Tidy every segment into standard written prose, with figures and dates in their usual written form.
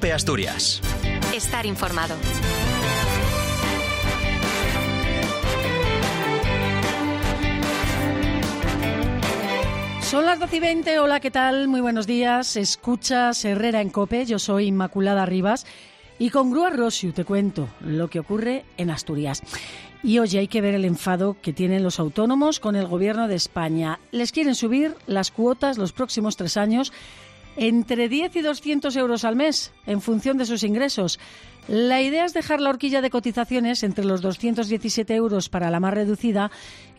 COPE Asturias. Estar informado. Son las 12:20, hola, ¿qué tal? Muy buenos días, escuchas Herrera en COPE, yo soy Inmaculada Rivas y con Grúa Rosiu te cuento lo que ocurre en Asturias. Y hoy hay que ver el enfado que tienen los autónomos con el Gobierno de España. Les quieren subir las cuotas los próximos 3 años entre 10 y 200 euros al mes, en función de sus ingresos. La idea es dejar la horquilla de cotizaciones entre los 217 euros para la más reducida y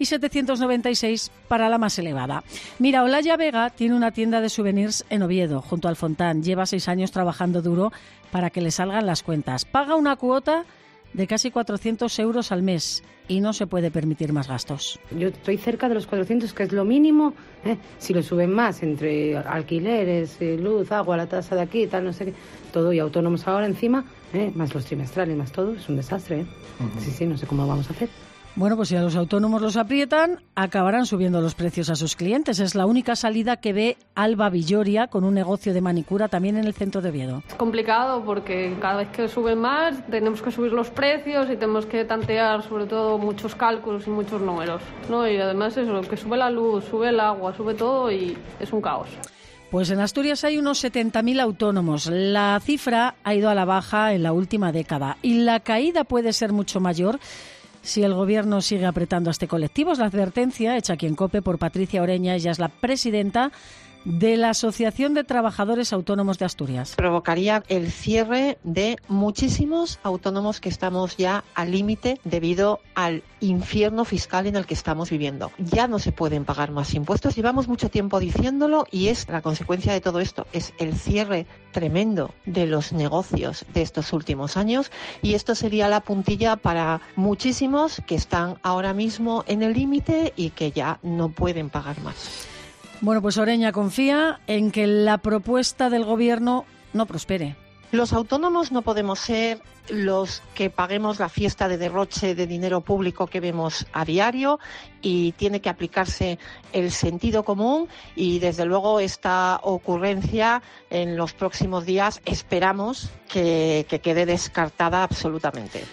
796 para la más elevada. Mira, Olaya Vega tiene una tienda de souvenirs en Oviedo, junto al Fontán. Lleva 6 años trabajando duro para que le salgan las cuentas. Paga una cuota de casi 400 euros al mes y no se puede permitir más gastos. Yo estoy cerca de los 400, que es lo mínimo. Si lo suben más, entre alquileres, luz, agua, la tasa de aquí, tal, no sé qué, todo, y autónomos ahora encima, más los trimestrales, más todo, es un desastre. Sí, no sé cómo vamos a hacer. Bueno, pues si a los autónomos los aprietan, acabarán subiendo los precios a sus clientes. Es la única salida que ve Alba Villoria, con un negocio de manicura también en el centro de Oviedo. Es complicado porque cada vez que suben más tenemos que subir los precios y tenemos que tantear sobre todo muchos cálculos y muchos números, ¿no? Y además eso, que sube la luz, sube el agua, sube todo y es un caos. Pues en Asturias hay unos 70.000 autónomos. La cifra ha ido a la baja en la última década y la caída puede ser mucho mayor si el Gobierno sigue apretando a este colectivo. Es la advertencia hecha aquí en COPE por Patricia Oreña. Ella es la presidenta de la Asociación de Trabajadores Autónomos de Asturias. Provocaría el cierre de muchísimos autónomos que estamos ya al límite debido al infierno fiscal en el que estamos viviendo. Ya no se pueden pagar más impuestos. Llevamos mucho tiempo diciéndolo y es la consecuencia de todo esto. Es el cierre tremendo de los negocios de estos últimos años y esto sería la puntilla para muchísimos que están ahora mismo en el límite y que ya no pueden pagar más. Bueno, pues Oreña confía en que la propuesta del Gobierno no prospere. Los autónomos no podemos ser los que paguemos la fiesta de derroche de dinero público que vemos a diario y tiene que aplicarse el sentido común y desde luego esta ocurrencia en los próximos días esperamos que quede descartada absolutamente.